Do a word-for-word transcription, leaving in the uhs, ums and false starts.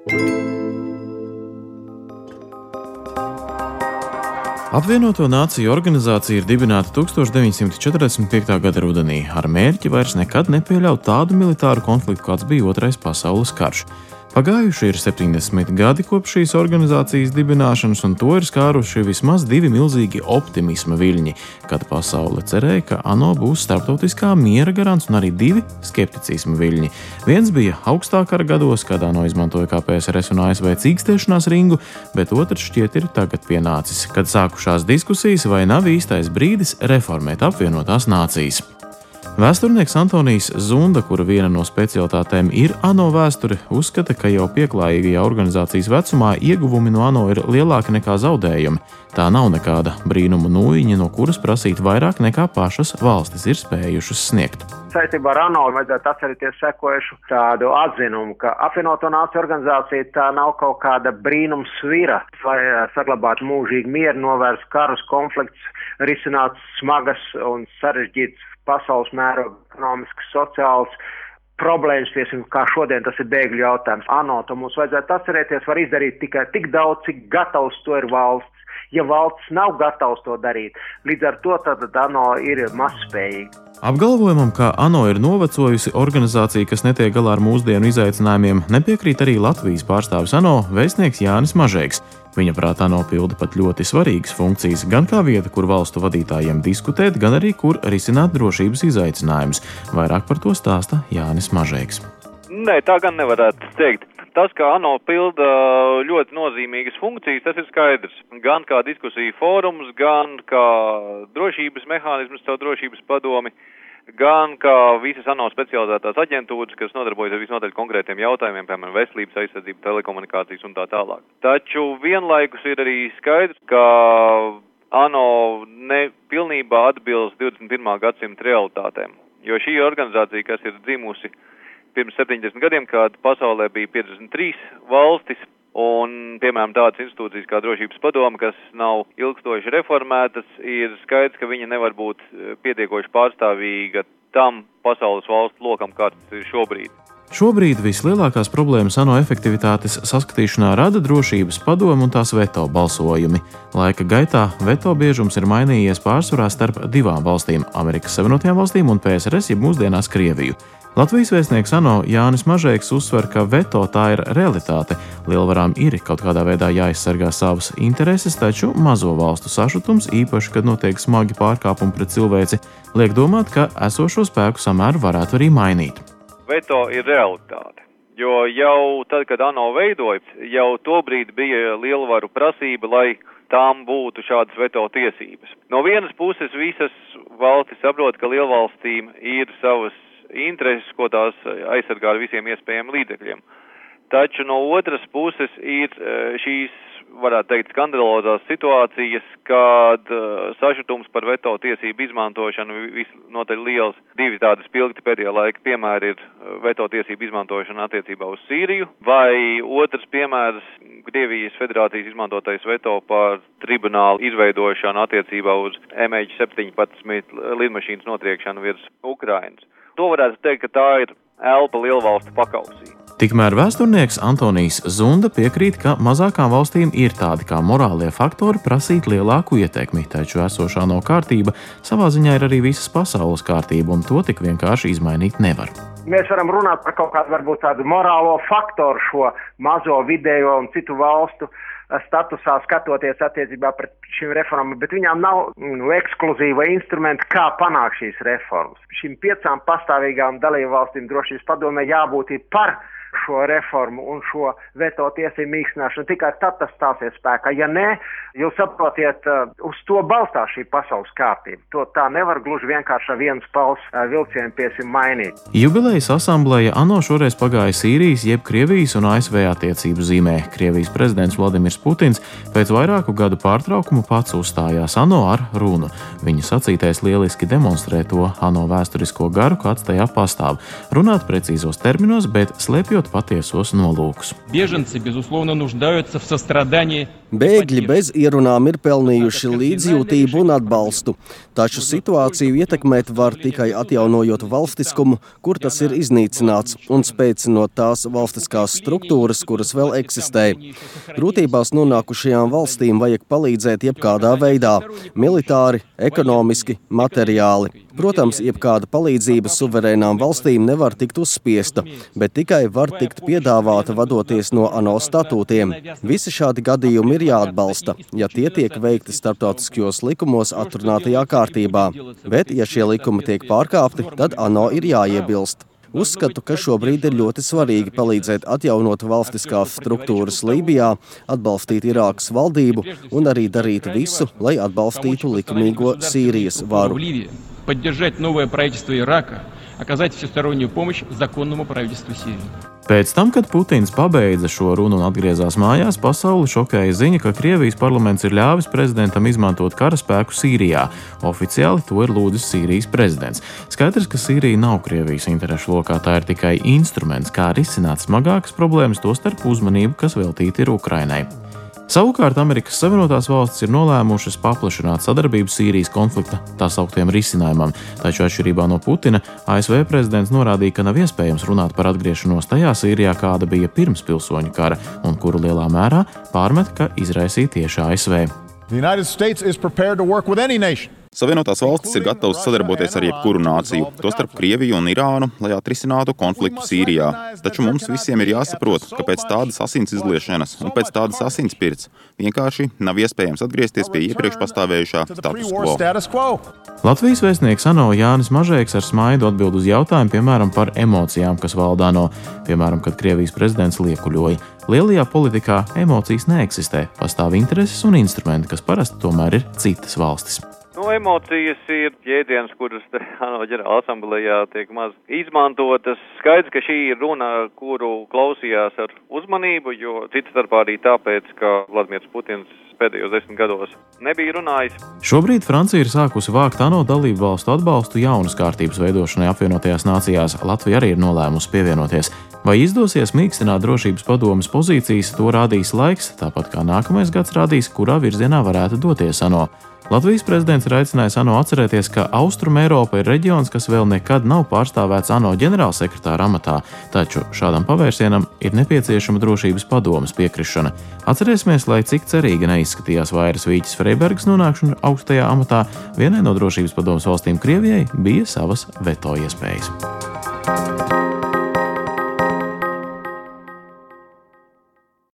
Apvienoto Nāciju organizācija ir dibināta tūkstoš deviņsimt četrdesmit piektajā gada rudenī ar mērķi vairs nekad nepieļaut tādu militāru konfliktu, kāds bija Otrais pasaules karš. Pagājuši ir septiņdesmit gadi kopš šīs organizācijas dibināšanas, un to ir skāruši vismaz divi milzīgi optimisma viļņi, kad pasaule cerēja, ka ANO būs starptautiskā miera garants, un arī divi skepticisma viļņi. Viens bija augstākā gados, kad ANO izmantoja kā P S R S un A S V cīkstēšanās ringu, bet otrs šķiet ir tagad pienācis, kad sākušās diskusijas, vai nav īstais brīdis reformēt apvienotās nācijas. Vēsturnieks Antonijs Zunda, kura viena no specialitātēm ir ANO vēsture, uzskata, ka jau pieklājīgajā organizācijas vecumā ieguvumi no ANO ir lielāki nekā zaudējumi. Tā nav nekāda brīnuma nūjiņa, no kuras prasīt vairāk nekā pašas valstis ir spējušas sniegt. Saistībā ar ANO vajadzētu atcerēties sekojušu tādu atzinumu, ka apvienoto nāciju organizācija tā nav kaut kāda brīnums svira, lai saglabātu mūžīgi mieru, novērst karus, konflikts, risināt smagas un sarežģītas pasaules mēroga ekonomiskas, sociālas problēmas, piesim, kā šodien tas ir bēgļu jautājums. ANO to mums vajadzētu atcerēties, var izdarīt tikai tik daudz, cik gatavs to ir valsts. Ja valsts nav gatavs to darīt, līdz ar to tad ANO ir mazspējīga. Apgalvojumam, ka ANO ir novecojusi organizācija, kas netiek galā ar mūsdienu izaicinājumiem, nepiekrīt arī Latvijas pārstāvis ANO vēstnieks Jānis Mažeiks. Viņa prāt ANO pilda pat ļoti svarīgas funkcijas, gan kā vieta, kur valstu vadītājiem diskutēt, gan arī kur risināt drošības izaicinājumus. Vairāk par to stāsta Jānis Mažeiks. Nē, tā gan nevarētu teikt. Tas, ka ANO pilda ļoti nozīmīgas funkcijas, tas ir skaidrs. Gan kā diskusiju fórums, gan kā drošības mehānisms, caur drošības padomi, gan kā visas ANO specializētās aģentūras, kas nodarbojas ar visnotaļ konkrētiem jautājumiem, piemēram, veselības aizsardzību, telekomunikācijas un tā tālāk. Taču vienlaikus ir arī skaidrs, ka ANO ne pilnībā atbilst divdesmit pirmā gadsimta realitātēm, jo šī organizācija, kas ir dzimusi pirms septiņdesmit gadiem, kad pasaulē bija piecdesmit trīs valstis, un, piemēram, tādas institūcijas kā drošības padome, kas nav ilgstoši reformētas, ir skaidrs, ka viņa nevar būt pietiekoši pārstāvīga tam pasaules valstu lokam, kāds ir šobrīd. Šobrīd vislielākās problēmas ANO efektivitātes saskatīšanā rada drošības padome un tās veto balsojumi. Laika gaitā veto biežums ir mainījies pārsvarā starp divām valstīm – Amerikas Savienotajām valstīm un P S R S, jeb mūsdienās Krieviju. Latvijas vēstnieks ANO Jānis Mažeiks uzsver, ka veto tā ir realitāte. Lielvarām ir kaut kādā veidā jāaizsargā savas intereses, taču mazo valstu sašutums, īpaši, kad notiek smagi pārkāpumi pret cilvēci, liek domāt, ka esošo spēku samēru varētu arī mainīt. Veto ir realitāte, jo jau tad, kad ANO veidojas, jau tobrīd bija lielvaru prasība, lai tām būtu šādas veto tiesības. No vienas puses visas valstis saprot, ka lielvalstīm ir savas intereses, ko tās aizsargā ar visiem iespējamiem līdzekļiem. Taču no otras puses ir šīs, varētu teikt, skandalozās situācijas, kad sašutums par veto tiesību izmantošanu visnotaļ liels. Divi tādi spilgti pēdējā laika piemēri ir veto tiesību izmantošana attiecībā uz Sīriju, vai otrs piemērs Krievijas federācijas izmantotais veto par tribunālu izveidošanu attiecībā uz M H septiņpadsmit lidmašīnas notriekšanu virs Ukrainas. To varētu teikt, ka tā ir elpa lielvalstu pakausī. Tikmēr vēsturnieks Antonijs Zunda piekrīt, ka mazākām valstīm ir tādi kā morālie faktori prasīt lielāku ietekmi, taču esošā no kārtība savā ziņā ir arī visas pasaules kārtība, un to tik vienkārši izmainīt nevar. Mēs varam runāt par kaut kādu varbūt tādu morālo faktoru šo mazo, vidējo un citu valstu statusā skatoties attiecībā pret šīm reformām, bet viņām nav nu, ekskluzīva instrumenta, kā panākt šīs reformas. Šīm piecām pastāvīgām dalību valstīm drošības padomē jābūt par šo reformu un šo veto tiesību mīkstināšanu. Tikai tad tas stāsies spēkā. Ja nē, jūs saprotiet, uz to balstās šī pasaules kārtība. To tā nevar gluži vienkārši ar vienas paules vilcienu piesim mainīt. Jubilejas asambleja ANO šoreiz pagāja Sīrijas jeb Krievijas un A S V attiecību zīmē. Krievijas prezidents Vladimirs Putins pēc vairāku gadu pārtraukumu pats uzstājās ANO ar runu. Viņa sacītais lieliski demonstrē to ANO vēsturisko garu, kāds tajā pastāv. Runāt precīzos terminos, bet slēpjot meklējot patiesos nolūkus. Bēgļi bez ierunām ir pelnījuši līdzjūtību un atbalstu, taču situāciju ietekmēt var tikai atjaunojot valstiskumu, kur tas ir iznīcināts, un spēcinot tās valstiskās struktūras, kuras vēl eksistē. Grūtībās nonākušajām valstīm vajag palīdzēt jebkādā veidā – militāri, ekonomiski, materiāli. Protams, jebkāda palīdzība suverēnām valstīm nevar tikt uzspiesta, bet tikai var tikt piedāvāta vadoties no ANO statūtiem. Visi šādi gadījumi ir jāatbalsta, ja tie tiek veikti starptautiskajos likumos atrunātajā kārtībā. Bet, ja šie likumi tiek pārkāpti, tad ANO ir jāiebilst. Uzskatu, ka šobrīd ir ļoti svarīgi palīdzēt atjaunot valstiskās struktūras Lībijā, atbalstīt Irākas valdību un arī darīt visu, lai atbalstītu likumīgo Sīrijas varu. Pēc tam, kad Putins pabeidza šo runu un atgriezās mājās, pasauli šokēja ziņa, ka Krievijas parlaments ir ļāvis prezidentam izmantot karaspēku Sīrijā. Oficiāli to ir lūdzis Sīrijas prezidents. Skaidrs, ka Sīrija nav Krievijas interešu lokā, tā ir tikai instruments, kā risināt smagākas problēmas, tostarp uzmanību, kas veltīta ir Ukrainai. Savukārt Amerikas Savienotās valstis ir nolēmušas paplašināt sadarbību Sīrijas konflikta tā sauktiem risinājumam, taču atšķirībā no Putina, A S V prezidents norādīja, ka nav iespējams runāt par atgriešanos tajā Sīrijā, kāda bija pirms pilsoņu kara, un kuru lielā mērā pārmet, ka izraisīja tieši A S V. Savienotās valstis ir gatavas sadarboties ar jebkuru nāciju, tostarp Krieviju un Irānu, lai atrisinātu konfliktu Sīrijā. Taču mums visiem ir jāsaprot, ka pēc tādas asins izliešanas un pēc tādas asinspirts vienkārši nav iespējams atgriezties pie iepriekš pastāvējušā status quo. Latvijas vēstnieks ANO Jānis Mažeiks ar smaidu atbild uz jautājumu, piemēram, par emocijām, kas valda ANO, piemēram, kad Krievijas prezidents liekuļoja. Lielajā politikā emocijas neeksistē, pastāv intereses un instrumenti, kas parasti tomēr ir citas valstis. Nu, emocijas ir jēdziens, kuras ANO ģenerāla asamblējā tiek maz izmantotas. Skaidrs, ka šī ir runa, kuru klausījās ar uzmanību, jo cits starpā arī tāpēc, ka Vladimirs Putins pēdējos desmit gados nebija runājis. Šobrīd Francija ir sākusi vākt ANO dalību valstu atbalstu jaunas kārtības veidošanai apvienotajās nācijās. Latvija arī ir nolēmusi pievienoties. Vai izdosies mīkstināt drošības padomes pozīcijas, to rādīs laiks, tāpat kā nākamais gads rādīs, kurā virzienā varētu doties ANO. Latvijas prezidents ir aicinājis ANO atcerēties, ka Austrum Eiropa ir reģions, kas vēl nekad nav pārstāvēts ANO ģenerālsekretāra amatā, taču šādam pavērsienam ir nepieciešama drošības padomes piekrišana. Atcerēsimies, lai cik cerīgi neizskatījās Vairas Vīķes Freibergas nonākšana augstajā amatā, vienai no drošības padomes valstīm Krievijai bija savas veto iespējas.